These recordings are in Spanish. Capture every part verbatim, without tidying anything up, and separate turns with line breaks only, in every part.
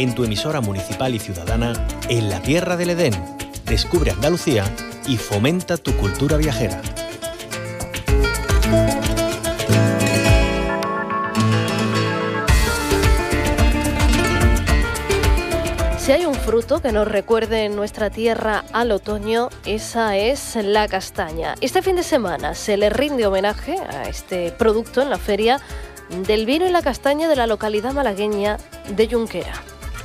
en tu emisora municipal y ciudadana en la tierra del Edén. Descubre Andalucía y fomenta tu cultura viajera.
Si hay un fruto que nos recuerde en nuestra tierra al otoño, esa es la castaña. Este fin de semana se le rinde homenaje a este producto en la Feria del Vino y la Castaña de la localidad malagueña de Junquera.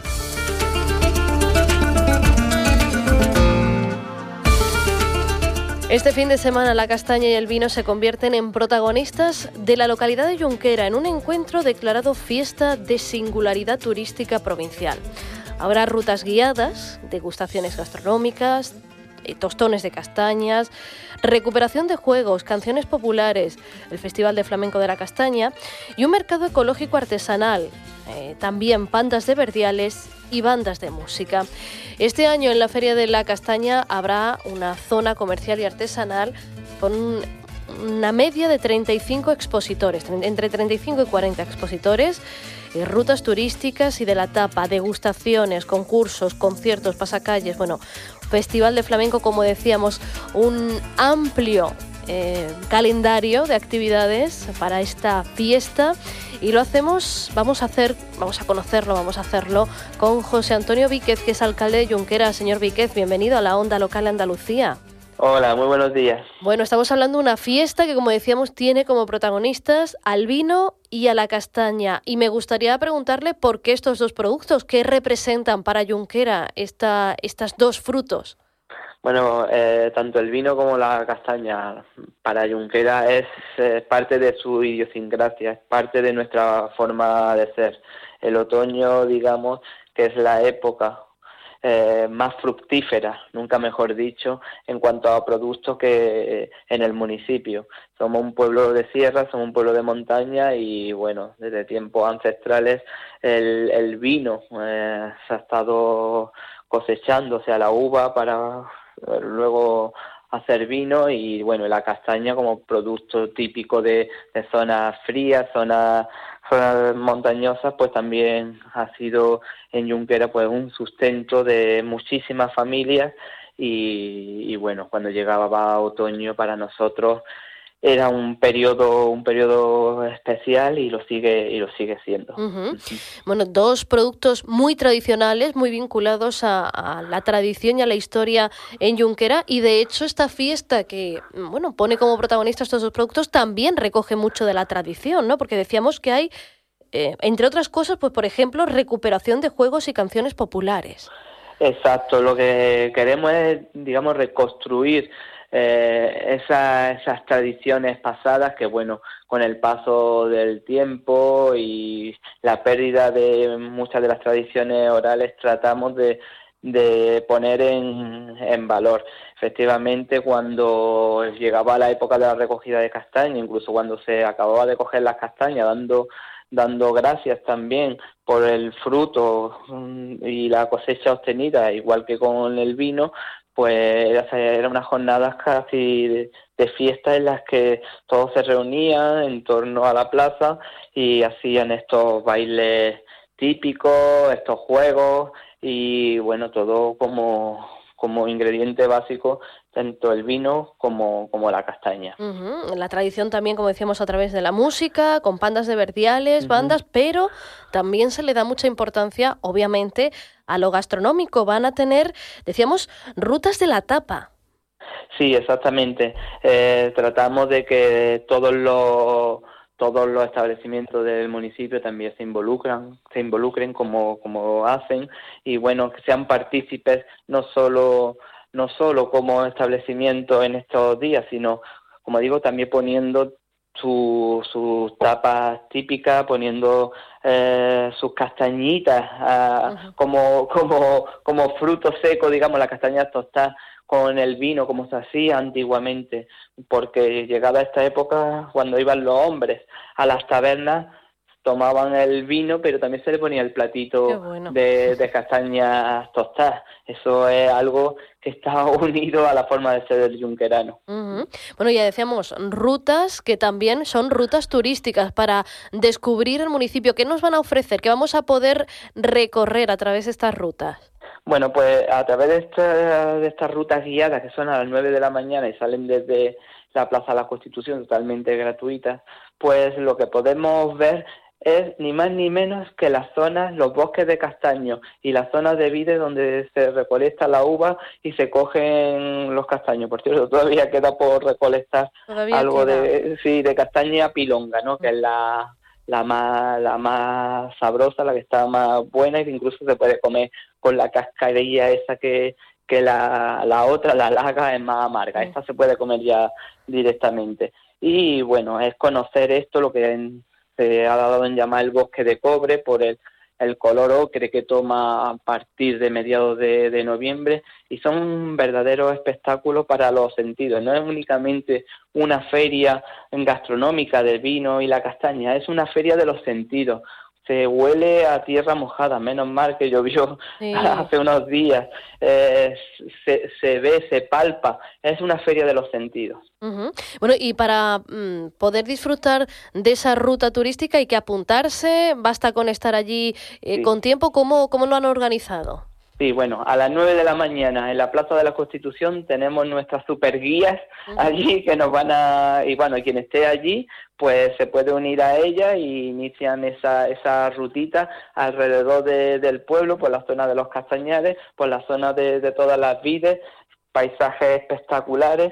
Este fin de semana la castaña y el vino se convierten en protagonistas de la localidad de Junquera en un encuentro declarado Fiesta de Singularidad Turística Provincial. Habrá rutas guiadas, degustaciones gastronómicas, tostones de castañas, recuperación de juegos, canciones populares, el Festival de Flamenco de la Castaña y un mercado ecológico artesanal, eh, también pandas de verdiales y bandas de música. Este año en la Feria de la Castaña habrá una zona comercial y artesanal con una media de treinta y cinco expositores, entre treinta y cinco y cuarenta expositores, eh, rutas turísticas y de la tapa, degustaciones, concursos, conciertos, pasacalles, bueno, Festival de Flamenco, como decíamos, un amplio eh, calendario de actividades para esta fiesta y lo hacemos, vamos a hacer, vamos a conocerlo, vamos a hacerlo con José Antonio Víquez, que es alcalde de Junquera. Señor Víquez, bienvenido a la Onda Local Andalucía.
Hola, muy buenos días.
Bueno, estamos hablando de una fiesta que, como decíamos, tiene como protagonistas al vino y a la castaña. Y me gustaría preguntarle por qué estos dos productos, qué representan para Junquera esta, estas dos frutos.
Bueno, eh, tanto el vino como la castaña para Junquera es eh, parte de su idiosincrasia, es parte de nuestra forma de ser. El otoño, digamos, que es la época Eh, más fructífera, nunca mejor dicho, en cuanto a productos que en el municipio. Somos un pueblo de sierra, somos un pueblo de montaña y bueno, desde tiempos ancestrales el, el vino eh, se ha estado cosechando, o sea, la uva para eh, luego hacer vino y bueno, la castaña como producto típico de, de zonas frías, zonas zonas montañosas, pues también ha sido en Junquera pues un sustento de muchísimas familias y, y bueno, cuando llegaba otoño para nosotros era un periodo un periodo especial y lo sigue y lo sigue siendo.
Uh-huh. Bueno, dos productos muy tradicionales, muy vinculados a, a la tradición y a la historia en Junquera y de hecho esta fiesta que bueno pone como protagonistas estos dos productos también recoge mucho de la tradición, ¿no? Porque decíamos que hay eh, entre otras cosas, pues por ejemplo, recuperación de juegos y canciones populares.
Exacto, lo que queremos es, digamos, reconstruir Eh, esa, esas tradiciones pasadas que bueno, con el paso del tiempo y la pérdida de muchas de las tradiciones orales tratamos de, de poner en, en valor. Efectivamente, cuando llegaba la época de la recogida de castaña, incluso cuando se acababa de coger las castañas, dando dando gracias también por el fruto y la cosecha obtenida, igual que con el vino, pues eran unas jornadas casi de, de fiesta en las que todos se reunían en torno a la plaza y hacían estos bailes típicos, estos juegos y bueno, todo como, como ingrediente básico, tanto el vino como, como la castaña.
Uh-huh. La tradición también, como decíamos, a través de la música, con pandas de verdiales, uh-huh. bandas, pero también se le da mucha importancia, obviamente, a lo gastronómico. Van a tener, decíamos, rutas de la tapa.
Sí, exactamente. Eh, tratamos de que todos los todos los establecimientos del municipio también se involucran, se involucren como como hacen y bueno, que sean partícipes no solo no solo como establecimiento en estos días, sino como digo, también poniendo sus su tapas típicas, poniendo eh, sus castañitas uh, uh-huh. como como como fruto seco, digamos, las castañas tostadas con el vino como se hacía antiguamente, porque llegada esta época, cuando iban los hombres a las tabernas, tomaban el vino, pero también se le ponía el platito
bueno.
de, de castañas tostadas. Eso es algo que está unido a la forma de ser del yunquerano.
Uh-huh. Bueno, ya decíamos, rutas que también son rutas turísticas para descubrir el municipio. ¿Qué nos van a ofrecer? ¿Qué vamos a poder recorrer a través de estas rutas?
Bueno, pues a través de, esta, de estas rutas guiadas que son a las nueve de la mañana y salen desde la Plaza de la Constitución totalmente gratuitas, pues lo que podemos ver es ni más ni menos que las zonas, los bosques de castaños y las zonas de vides donde se recolecta la uva y se cogen los castaños. Por cierto, todavía queda por recolectar todavía algo queda. de sí de castaña pilonga, ¿no? Que es la la más la más sabrosa, la que está más buena y que incluso se puede comer con la cascarilla esa que que la, la otra, la laga, es más amarga. Sí. Esta se puede comer ya directamente. Y bueno, es conocer esto, lo que en, se ha dado en llamar el bosque de cobre, por el, el color ocre que toma a partir de mediados de, de noviembre, y son un verdadero espectáculo para los sentidos. No es únicamente una feria gastronómica del vino y la castaña, es una feria de los sentidos. Se huele a tierra mojada, menos mal que llovió sí. hace unos días, eh, se, se ve, se palpa, es una feria de los sentidos.
Uh-huh. Bueno, y para mm, poder disfrutar de esa ruta turística hay que apuntarse, basta con estar allí eh, sí. con tiempo. ¿Cómo, cómo lo han organizado?
Sí, bueno, a las nueve de la mañana en la Plaza de la Constitución tenemos nuestras super guías uh-huh. allí que nos van a... Y bueno, quien esté allí, pues se puede unir a ella y inician esa esa rutita alrededor de, del pueblo, por la zona de los castañares, por la zona de, de todas las vides, paisajes espectaculares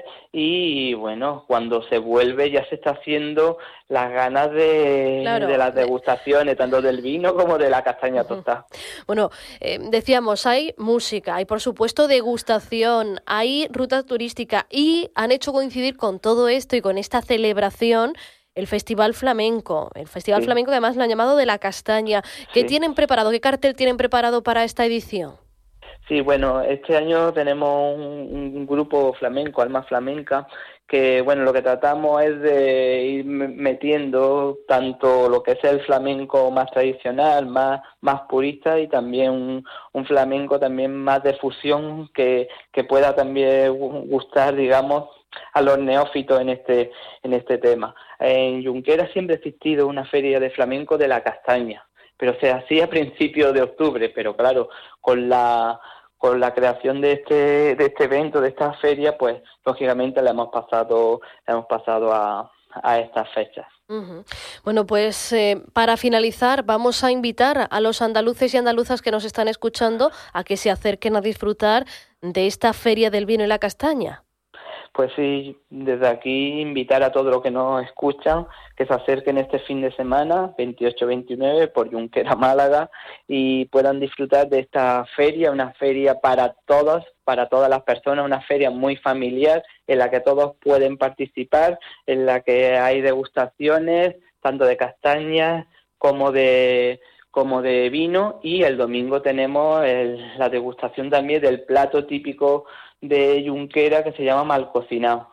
y bueno, cuando se vuelve ya se está haciendo las ganas de, claro. de las degustaciones, tanto del vino como de la castaña uh-huh. tostada.
Bueno, eh, decíamos, hay música, hay por supuesto degustación, hay ruta turística y han hecho coincidir con todo esto y con esta celebración el Festival Flamenco, el Festival sí. Flamenco que además lo han llamado de la castaña. ¿Qué sí. tienen preparado? ¿Qué cartel tienen preparado para esta edición?
Sí, bueno, este año tenemos un, un grupo flamenco, Alma Flamenca, que bueno, lo que tratamos es de ir metiendo tanto lo que es el flamenco más tradicional, más, más purista, y también un, un flamenco también más de fusión que, que pueda también gustar, digamos, a los neófitos en este, en este tema. En Junquera siempre ha existido una feria de flamenco de la castaña, pero se hacía a principios de octubre, pero claro, con la con la creación de este de este evento, de esta feria, pues lógicamente la hemos pasado la hemos pasado a, a estas fechas.
Uh-huh. Bueno, pues eh, para finalizar vamos a invitar a los andaluces y andaluzas que nos están escuchando a que se acerquen a disfrutar de esta feria del vino y la castaña.
Pues sí, desde aquí invitar a todos los que nos escuchan que se acerquen este fin de semana, veintiocho veintinueve, por Junquera, Málaga, y puedan disfrutar de esta feria, una feria para todos, para todas las personas, una feria muy familiar en la que todos pueden participar, en la que hay degustaciones, tanto de castañas como de... como de vino, y el domingo tenemos el, la degustación también del plato típico de Junquera que se llama mal cocinado.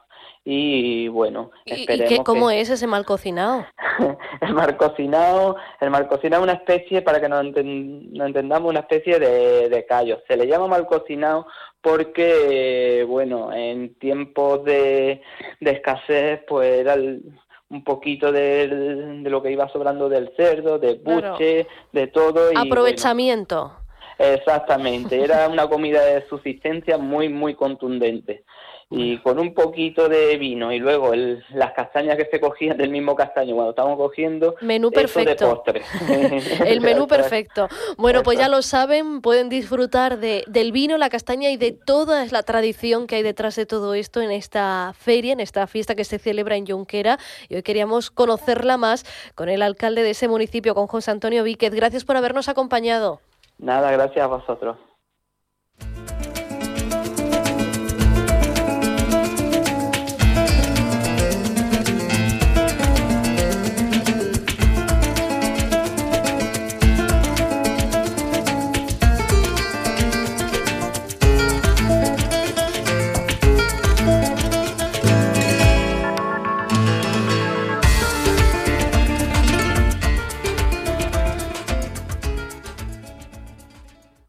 Y bueno, esperemos.
¿Y qué, cómo
que...
es ese mal cocinado?
el mal cocinado, el mal cocinado es una especie, para que nos, enten, nos entendamos, una especie de, de callo. Se le llama mal cocinado porque, bueno, en tiempos de, de escasez, pues era el, un poquito de, de lo que iba sobrando del cerdo, de buche, claro. de todo. Y,
aprovechamiento.
Bueno, exactamente, era una comida de subsistencia muy, muy contundente. Y con un poquito de vino y luego el, las castañas que se cogían del mismo castaño cuando estábamos cogiendo,
menú perfecto.
De postre.
El menú perfecto. Bueno, pues ya lo saben, pueden disfrutar de, del vino, la castaña y de toda la tradición que hay detrás de todo esto en esta feria, en esta fiesta que se celebra en Junquera. Y hoy queríamos conocerla más con el alcalde de ese municipio, con José Antonio Víquez. Gracias por habernos acompañado.
Nada, gracias a vosotros.